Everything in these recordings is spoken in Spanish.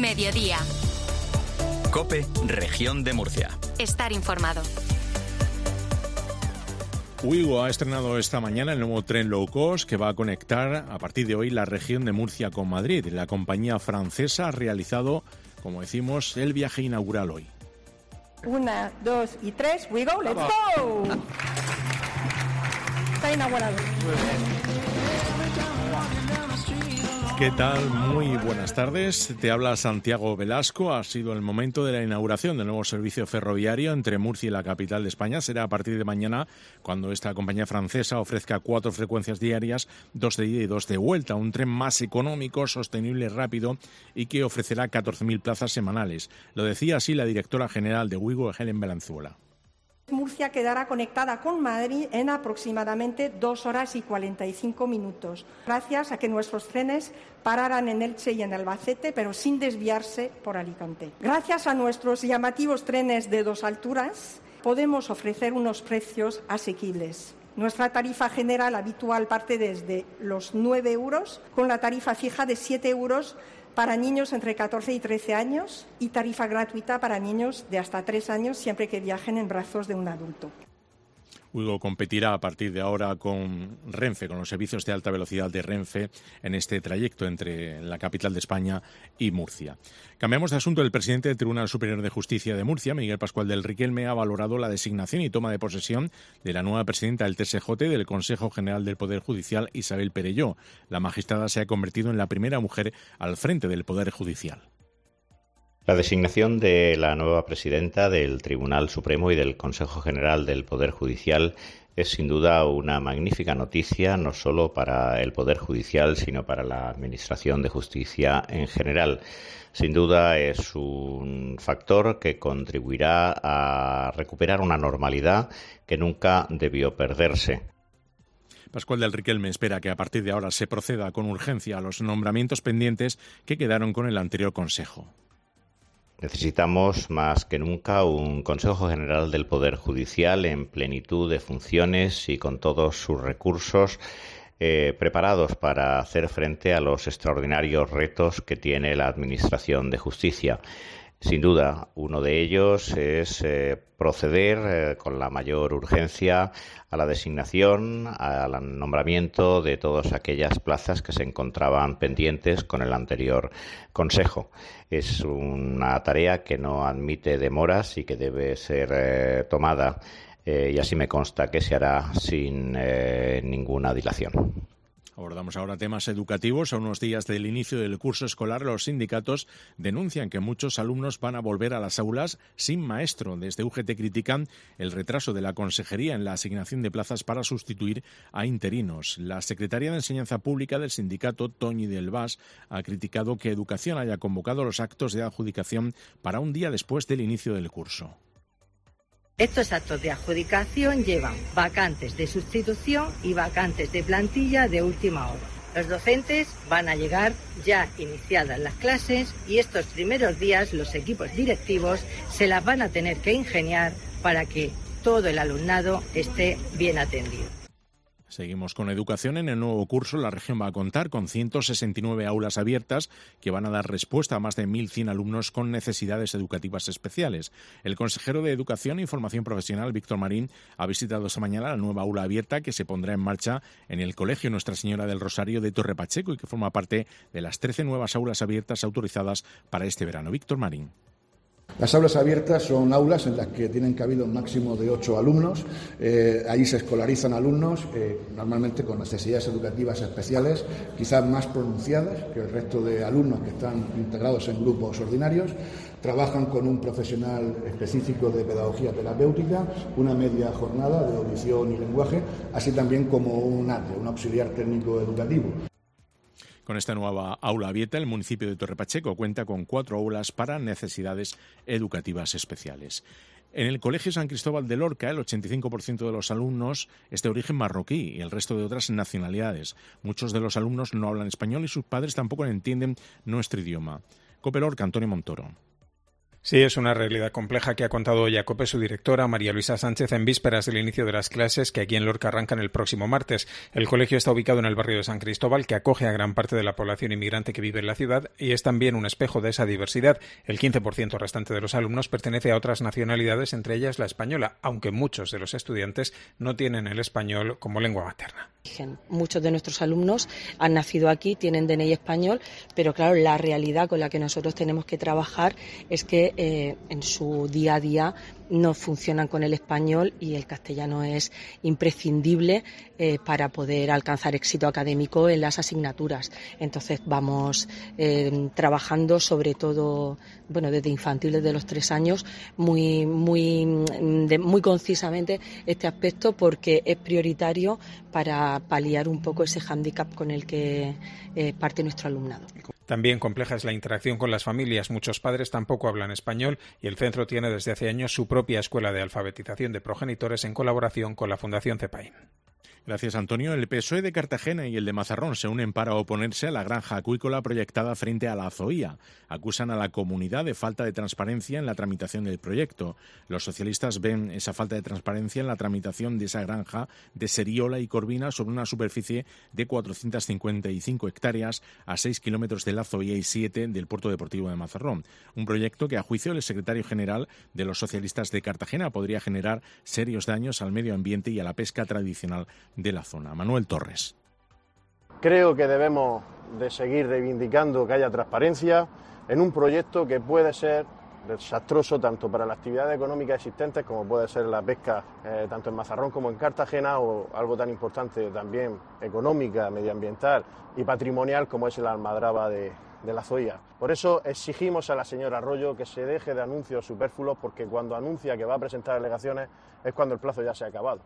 Mediodía. COPE, Región de Murcia. Estar informado. Ouigo ha estrenado esta mañana el nuevo tren low cost que va a conectar a partir de hoy la región de Murcia con Madrid. La compañía francesa ha realizado, como decimos, el viaje inaugural hoy. 1, 2 y 3, Ouigo, let's go. Está inaugurado. ¿Qué tal? Muy buenas tardes. Te habla Santiago Velasco. Ha sido el momento de la inauguración del nuevo servicio ferroviario entre Murcia y la capital de España. Será a partir de mañana cuando esta compañía francesa ofrezca 4 frecuencias diarias, 2 de ida y 2 de vuelta. Un tren más económico, sostenible, rápido y que ofrecerá 14.000 plazas semanales. Lo decía así la directora general de Ouigo, Helen Belanzuela. Murcia quedará conectada con Madrid en aproximadamente 2 horas y 45 minutos, gracias a que nuestros trenes pararán en Elche y en Albacete, pero sin desviarse por Alicante. Gracias a nuestros llamativos trenes de 2 alturas, podemos ofrecer unos precios asequibles. Nuestra tarifa general habitual parte desde los 9 euros, con la tarifa fija de 7 euros para niños entre 14 y 13 años y tarifa gratuita para niños de hasta 3 años siempre que viajen en brazos de un adulto. Ouigo competirá a partir de ahora con Renfe, con los servicios de alta velocidad de Renfe en este trayecto entre la capital de España y Murcia. Cambiamos de asunto. El presidente del Tribunal Superior de Justicia de Murcia, Miguel Pascual del Riquelme, ha valorado la designación y toma de posesión de la nueva presidenta del TSJ del Consejo General del Poder Judicial, Isabel Perelló. La magistrada se ha convertido en la primera mujer al frente del Poder Judicial. La designación de la nueva presidenta del Tribunal Supremo y del Consejo General del Poder Judicial es sin duda una magnífica noticia, no solo para el Poder Judicial, sino para la Administración de Justicia en general. Sin duda es un factor que contribuirá a recuperar una normalidad que nunca debió perderse. Pascual del Riquelme espera que a partir de ahora se proceda con urgencia a los nombramientos pendientes que quedaron con el anterior Consejo. Necesitamos más que nunca un Consejo General del Poder Judicial en plenitud de funciones y con todos sus recursos preparados para hacer frente a los extraordinarios retos que tiene la Administración de Justicia. Sin duda, uno de ellos es proceder con la mayor urgencia a la designación, al nombramiento de todas aquellas plazas que se encontraban pendientes con el anterior Consejo. Es una tarea que no admite demoras y que debe ser tomada, y así me consta que se hará sin ninguna dilación. Abordamos ahora temas educativos. A unos días del inicio del curso escolar, los sindicatos denuncian que muchos alumnos van a volver a las aulas sin maestro. Desde UGT critican el retraso de la Consejería en la asignación de plazas para sustituir a interinos. La secretaria de Enseñanza Pública del sindicato, Toñi del Bas, ha criticado que Educación haya convocado los actos de adjudicación para un día después del inicio del curso. Estos actos de adjudicación llevan vacantes de sustitución y vacantes de plantilla de última hora. Los docentes van a llegar ya iniciadas las clases y estos primeros días los equipos directivos se las van a tener que ingeniar para que todo el alumnado esté bien atendido. Seguimos con educación. En el nuevo curso, la región va a contar con 169 aulas abiertas que van a dar respuesta a más de 1.100 alumnos con necesidades educativas especiales. El consejero de Educación y Formación Profesional, Víctor Marín, ha visitado esta mañana la nueva aula abierta que se pondrá en marcha en el Colegio Nuestra Señora del Rosario de Torre Pacheco y que forma parte de las 13 nuevas aulas abiertas autorizadas para este verano. Víctor Marín. Las aulas abiertas son aulas en las que tienen cabido un máximo de 8 alumnos. Ahí se escolarizan alumnos, normalmente con necesidades educativas especiales, quizás más pronunciadas que el resto de alumnos que están integrados en grupos ordinarios. Trabajan con un profesional específico de pedagogía terapéutica, una media jornada de audición y lenguaje, así también como un ATE, un auxiliar técnico educativo. Con esta nueva aula abierta, el municipio de Torre Pacheco cuenta con 4 aulas para necesidades educativas especiales. En el Colegio San Cristóbal de Lorca, el 85% de los alumnos es de origen marroquí y el resto de otras nacionalidades. Muchos de los alumnos no hablan español y sus padres tampoco entienden nuestro idioma. COPE Lorca, Antonio Montoro. Sí, es una realidad compleja que ha contado hoy a COPE su directora, María Luisa Sánchez, en vísperas del inicio de las clases que aquí en Lorca arrancan el próximo martes. El colegio está ubicado en el barrio de San Cristóbal, que acoge a gran parte de la población inmigrante que vive en la ciudad y es también un espejo de esa diversidad. El 15% restante de los alumnos pertenece a otras nacionalidades, entre ellas la española, aunque muchos de los estudiantes no tienen el español como lengua materna. Muchos de nuestros alumnos han nacido aquí, tienen DNI español, pero claro, la realidad con la que nosotros tenemos que trabajar es que en su día a día no funcionan con el español y el castellano es imprescindible para poder alcanzar éxito académico en las asignaturas. Entonces vamos trabajando sobre todo, desde infantil, desde los 3 años, muy concisamente este aspecto porque es prioritario para paliar un poco ese hándicap con el que parte nuestro alumnado. También compleja es la interacción con las familias. Muchos padres tampoco hablan español y el centro tiene desde hace años su propia escuela de alfabetización de progenitores en colaboración con la Fundación CEPAIN. Gracias, Antonio. El PSOE de Cartagena y el de Mazarrón se unen para oponerse a la granja acuícola proyectada frente a la Azoía. Acusan a la comunidad de falta de transparencia en la tramitación del proyecto. Los socialistas ven esa falta de transparencia en la tramitación de esa granja de Seriola y Corvina sobre una superficie de 455 hectáreas a 6 kilómetros de la Azoía y 7 del Puerto Deportivo de Mazarrón. Un proyecto que, a juicio del secretario general de los socialistas de Cartagena, podría generar serios daños al medio ambiente y a la pesca tradicional de la zona. Manuel Torres. Creo que debemos de seguir reivindicando que haya transparencia en un proyecto que puede ser desastroso tanto para la actividad económica existentes como puede ser la pesca tanto en Mazarrón como en Cartagena, o algo tan importante también económica, medioambiental y patrimonial como es la almadraba de la Azoía. Por eso exigimos a la señora Arroyo que se deje de anuncios superfluos, porque cuando anuncia que va a presentar alegaciones es cuando el plazo ya se ha acabado.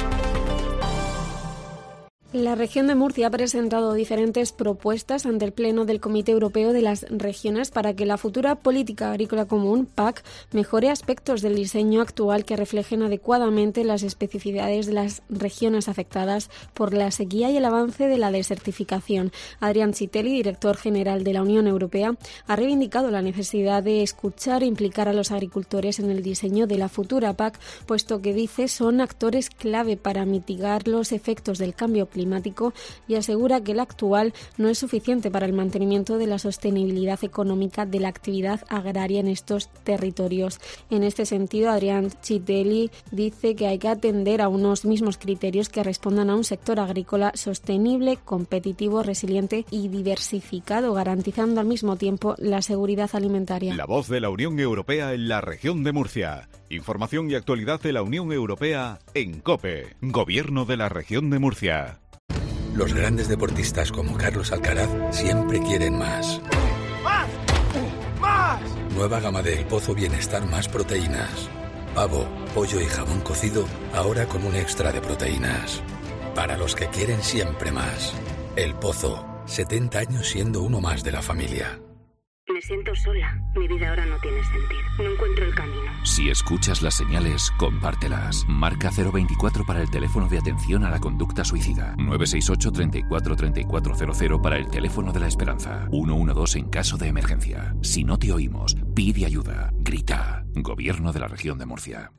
La región de Murcia ha presentado diferentes propuestas ante el Pleno del Comité Europeo de las Regiones para que la futura Política Agrícola Común, PAC, mejore aspectos del diseño actual que reflejen adecuadamente las especificidades de las regiones afectadas por la sequía y el avance de la desertificación. Adrián Citelli, director general de la Unión Europea, ha reivindicado la necesidad de escuchar e implicar a los agricultores en el diseño de la futura PAC, puesto que, dice, son actores clave para mitigar los efectos del cambio climático, y asegura que la actual no es suficiente para el mantenimiento de la sostenibilidad económica de la actividad agraria en estos territorios. En este sentido, Adrián Citelli dice que hay que atender a unos mismos criterios que respondan a un sector agrícola sostenible, competitivo, resiliente y diversificado, garantizando al mismo tiempo la seguridad alimentaria. La voz de la Unión Europea en la región de Murcia. Información y actualidad de la Unión Europea en COPE. Gobierno de la región de Murcia. Los grandes deportistas como Carlos Alcaraz siempre quieren más. ¡Más! ¡Más! Nueva gama de El Pozo Bienestar más proteínas. Pavo, pollo y jamón cocido, ahora con un extra de proteínas. Para los que quieren siempre más. El Pozo, 70 años siendo uno más de la familia. Me siento sola. Mi vida ahora no tiene sentido. No encuentro el camino. Si escuchas las señales, compártelas. Marca 024 para el teléfono de atención a la conducta suicida. 968 34 3400 para el teléfono de la esperanza. 112 en caso de emergencia. Si no te oímos, pide ayuda. Grita. Gobierno de la región de Murcia.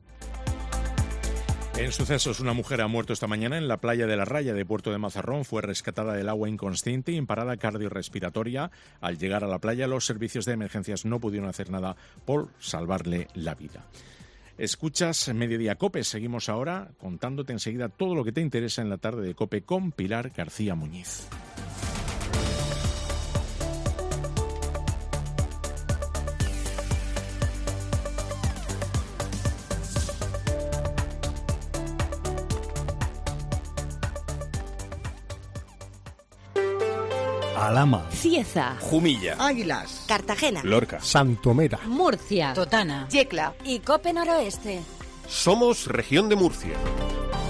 En sucesos, una mujer ha muerto esta mañana en la playa de la Raya de Puerto de Mazarrón. Fue rescatada del agua inconsciente y en parada cardiorrespiratoria. Al llegar a la playa, los servicios de emergencias no pudieron hacer nada por salvarle la vida. Escuchas Mediodía COPE. Seguimos ahora contándote enseguida todo lo que te interesa en la tarde de COPE con Pilar García Muñiz. Alhama, Cieza, Jumilla, Águilas, Cartagena, Lorca, Santomera, Murcia, Totana, Yecla y Cope Noroeste. Somos Región de Murcia.